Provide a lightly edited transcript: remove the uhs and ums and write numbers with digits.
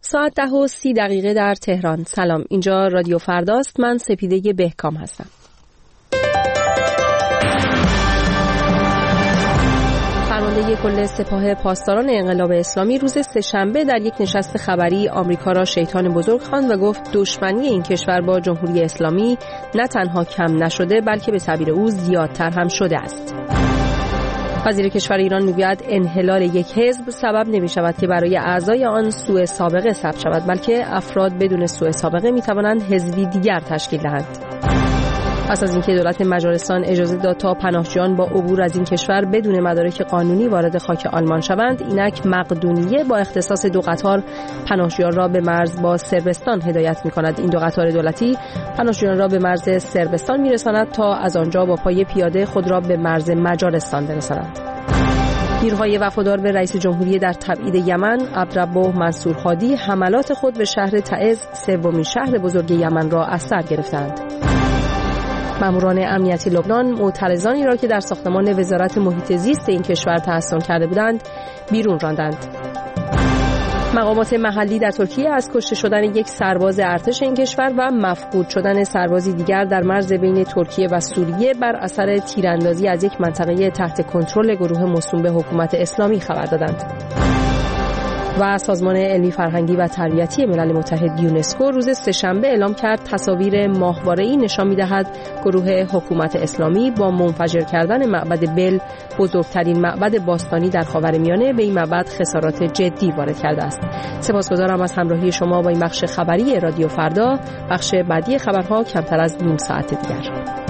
ساعت 10:30 در تهران. سلام، اینجا رادیو فرداست. من سپیده بهکام هستم. فرمانده کل سپاه پاسداران انقلاب اسلامی روز سه‌شنبه در یک نشست خبری آمریکا را شیطان بزرگ خواند و گفت دشمنی این کشور با جمهوری اسلامی نه تنها کم نشده بلکه به تعبیر او زیادتر هم شده است. وزیر کشور ایران میگوید انحلال یک حزب سبب نمی شود که برای اعضای آن سوء سابقه ثبت شود، بلکه افراد بدون سوء سابقه می توانند حزبی دیگر تشکیل دهند. پس از اینکه دولت مجارستان اجازه داد تا پناهجویان با عبور از این کشور بدون مدارک قانونی وارد خاک آلمان شوند، اینک مقدونیه با اختصاص 2 قطار پناهجویان را به مرز با صربستان هدایت می‌کند. این 2 قطار دولتی پناهجویان را به مرز صربستان می‌رساند تا از آنجا با پای پیاده خود را به مرز مجارستان برسانند. نیروهای وفادار به رئیس جمهوری در تبعید یمن عبدالرب منصور هادی حملات خود به شهر تعز، سومین شهر بزرگ یمن را از سر گرفتند. ماموران امنیتی لبنان معترضانی را که در ساختمان وزارت محیط زیست این کشور تحصن کرده بودند بیرون راندند. مقامات محلی در ترکیه از کشته شدن یک سرباز ارتش این کشور و مفقود شدن سربازی دیگر در مرز بین ترکیه و سوریه بر اثر تیراندازی از یک منطقه تحت کنترل گروه موسوم به حکومت اسلامی خبر دادند. و سازمان علمی فرهنگی و تربیتی ملل متحد یونسکو روز سه‌شنبه اعلام کرد تصاویر ماهواره‌ای نشان می‌دهد گروه حکومت اسلامی با منفجر کردن معبد بل، بزرگترین معبد باستانی در خاورمیانه، به این معبد خسارات جدی وارد کرده است. سپاسگزارم از همراهی شما با این بخش خبری رادیو فردا. بخش بعدی خبرها کمتر از نیم ساعت دیگر.